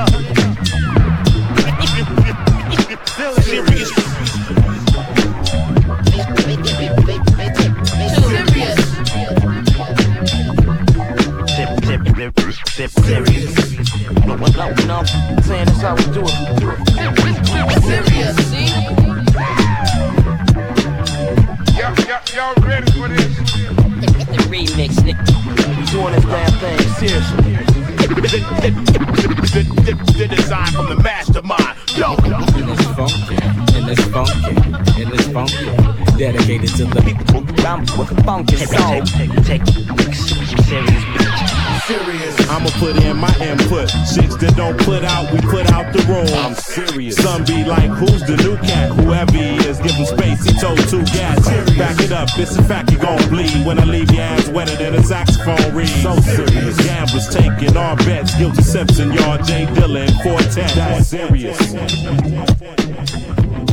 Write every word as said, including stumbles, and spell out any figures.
Serious. Serious. No, no, no, I'm saying that's how we do it. Serious, see? Y'all, y'all, y'all ready for this? The remix, nigga. We doing this damn thing seriously. The design from the mastermind. Yo, and it's funky, and it's funky, and it's funky. Dedicated to the people I'm with the funky soul. Take serious. Serious. I'ma put in my input. Chicks that don't put out, we put out the room. I'm serious. Some be like, who's the new cat? Whoever he is, give him space. He told two cats. Back it up, it's a fact you gon' bleed. When I leave your ass wetter than a saxophone reed. So serious. Gamblers taking our bets. Guilty Simpson, y'all J Dilla and Quartet. That's serious.